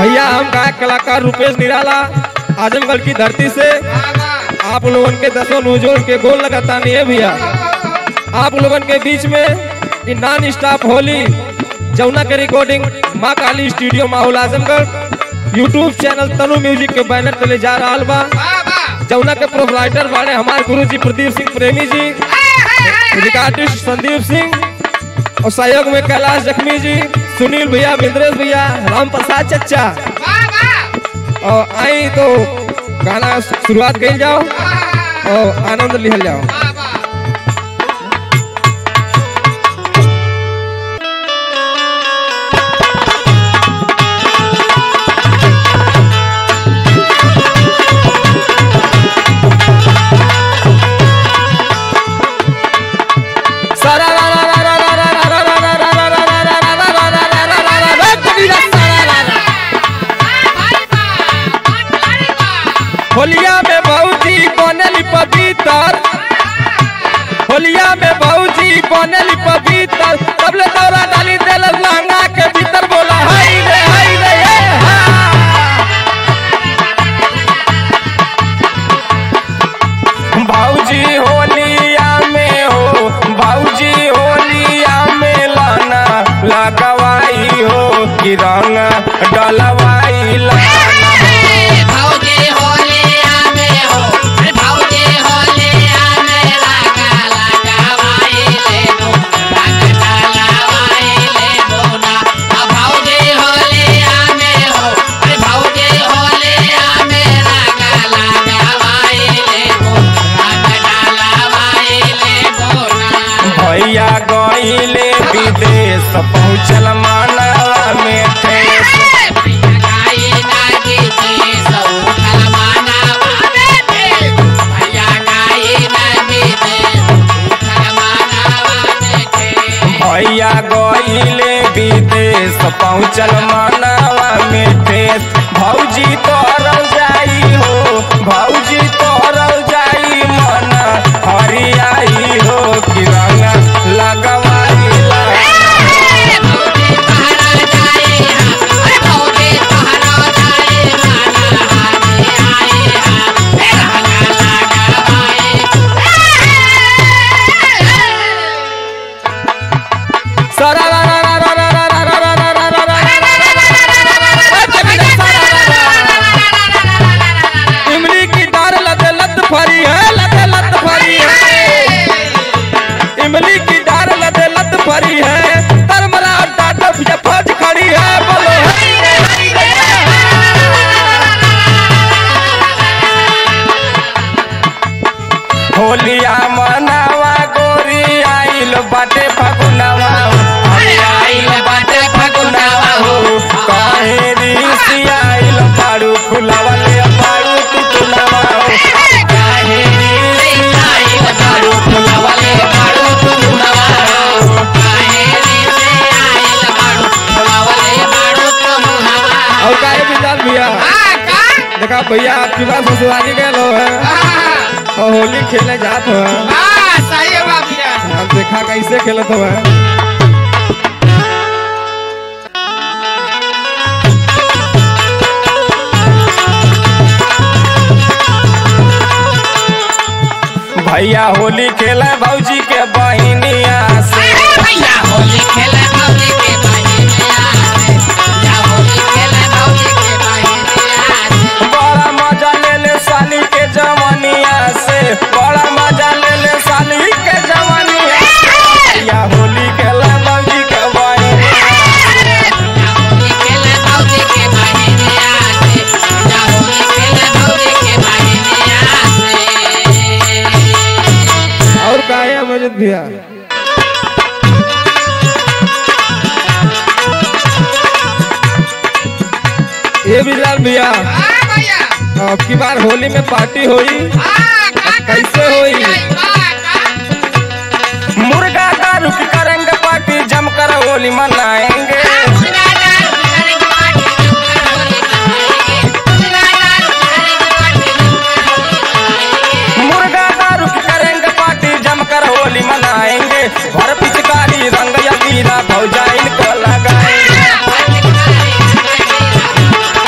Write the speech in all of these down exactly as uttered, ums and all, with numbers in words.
भैया हम गायक कलाकार रुपेश निराला आजमगढ़ की धरती से आप लोगों के दसों नौजवान के गोल लगाता नहीं है भैया। आप लोगों के बीच में नॉन स्टॉप होली जमुना के रिकॉर्डिंग माँ Kali studio Mahaul Azamgarh YouTube channel Tanu music के बैनर तले जा रहा बा। जमुना के प्रोपराइटर वाले हमारे गुरु जी प्रदीप सिंह प्रेमी जी, रिकॉर्डिस्ट संदीप सिंह और सहयोग में कैलाश जख्मी जी, सुनील भैया, बिंद्रेश भैया, राम प्रसाद चच्चा। और आई तो गाना शुरुआत कर जाओ और आनंद लिहल जाओ। होलिया में भौजी बनेली पवित्र, होलिया में भौजी बनेली पवित्र, तबले दौरा डाली देल लहंगा के भीतर बोला हाय रे हाय रे भौजी होलिया में हो, भौजी होलिया में लाना लगवाई हो कि रंग डलवाई लाना। भैया गईले विदेश पहुँचल मानवा में ठेस, भैया गईले विदेश पहुँचल मानवा में ठेस। भौजी तोरल जाई हो, भौजी तोरल जाई मन हरियाई हो कि रंग लगवाई ला। इमली की डार लत लत फरी है, लत लत फरी है, इमली की डार लत लत फरी है, तरमरा डाटा फौज खड़ी है बोलो होलिया मनावा गोरी आइल बाटे फगुनवा, आइल बाटे फगुनवा हो काहे रीसी आइल बाड़ू फुलावले बाड़ू तुलवा हो, काहे रीसी आइल बाड़ू फुलावले बाड़ू तुलवा हो, काहे रीसी आइल बाड़ू फुलावले बाड़ू तुलवा। और काहे बिंदास भैया देखा भैया आपकी बात ससुराली गए लो है और होली खेले जात हो। सही है भैया, हम देखा कैसे खेलत हो। भैया होली खेले भौजी के बहिनिया से, भैया होली खेले भौजी के बहिनिया से, भैया होली खेले भौजी के बहिनिया से। बड़ा मजा ले ले साली के जवानिया से, बड़ा मजा ले ले साली के जवानिया से। भैया होली खेले भौजी के बहिनिया से, भैया होली खेले भौजी के बहिनिया से, भैया होली खेले भौजी के बहिनिया से। और का है मजद भैया ये बिजलाल भैया अब की बार होली में पार्टी होई कैसे होई? मुर्गा दारू की करेंगे पार्टी जमकर होली मनाएंगे, मुर्गा दारू की करेंगे पार्टी जमकर होली मनाएंगे। भर पिचकारी रंग या वीरा भौजाइन को लगाएंगे।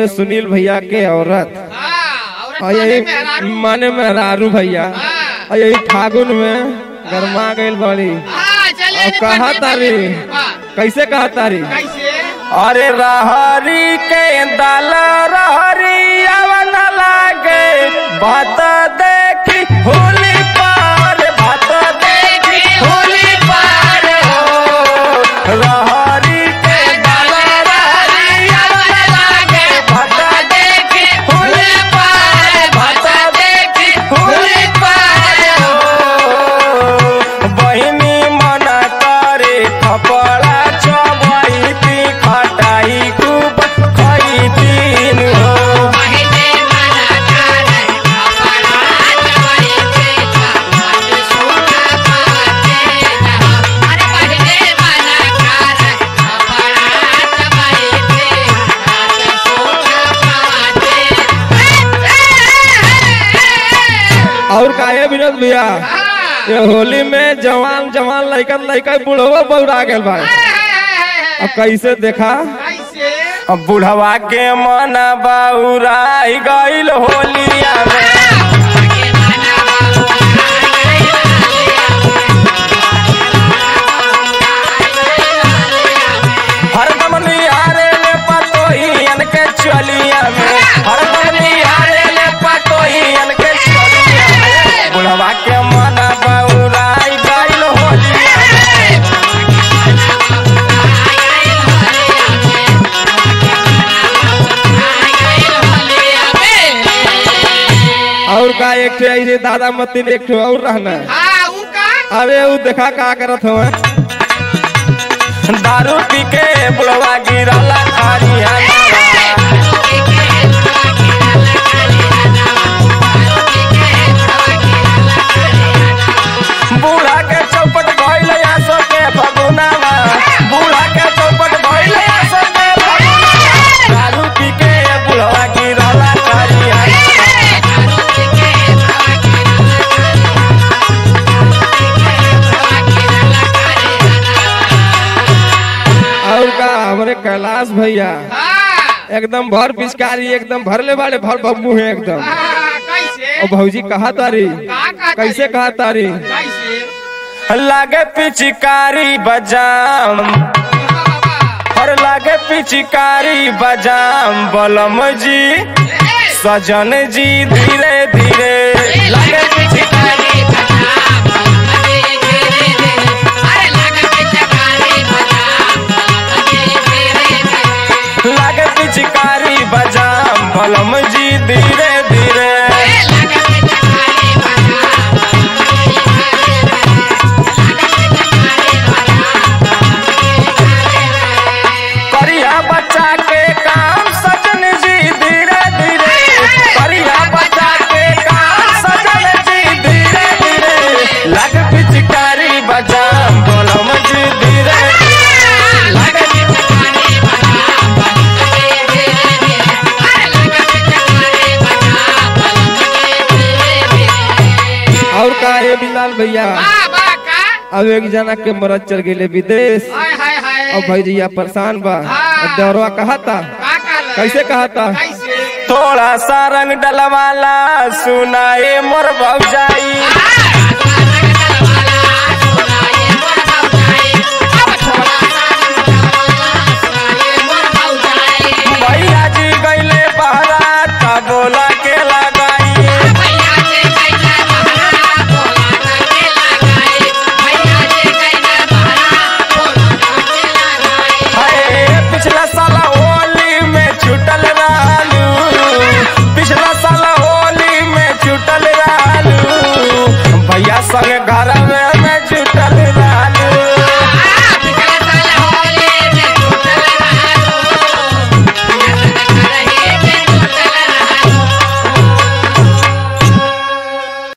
रउए सुनील भैया के औरत और यही माने मेहरारू भैया और यही फागुन में गरमा गईल बड़ी और कहा तारी कैसे कहा तारी अरे रहरी के दाल रहरी अवन लागे बात देखी होली पार बात देखी होली पार हो रहरी के दाल रहरी अवन लागे बात देखी होली पार बात देखी होली पार हो बहिनी मना करे कपड़ा और काहे विनोद भैया ये होली में जवान जवान लड़कन लड़का बुढ़वा बौरा गए बा अब कैसे देखा अब बुढ़वा के मन बौराई गईल होलिया में हरदम निहारे ले पतोहियन के चलिया में हरदम निहारे ले पतोहियन के चलिया में बुढ़वा के मन बौराई गईल होलिया में और का एक ठे ऐसे दादा मतीन एक ठे और रहना अरे वो देखा का करत हो दारू पी के बुढ़वा गिरला खारिया बूढ़ा के चौपट भइल आसो के फगुनावा बूढ़ा के चौपट भइल आसो के फगुनावा दारू पी के बुढ़वा गिरला खारिया और का हमारे कैलाश भैया एकदम भर पिचकारी एकदम भरले वाले भर बम्बू है एकदम और भौजी कहा तारी कैसे कहा तारी लागे पिचकारी बजाम हर लागे पिचकारी बजाम बलम जी सजन जी धीरे धीरे लागे पिचकारी लागे पिचकारी बजाम बलम जी धीरे धीरे करिया बच्चा के काम सजन जी धीरे धीरे करिया बच्चा के काम सजन जी धीरे धीरे लागे पिचकारी बजाम बलम जी धीरे धीरे लागे और का ये बिलाल भैया अब एक जना के मरद चल गए विदेश और भैया परेशान बा दौरवा कहा था कैसे कहा था थोड़ा सा रंग डलवाला सुनाए मोर भौजाई भैया जी गईले बहरा ता बोला के लगाई पिछला साल होली में छुटल रहलू पिछला साल होली में छुटल रहलू भैया संग घर में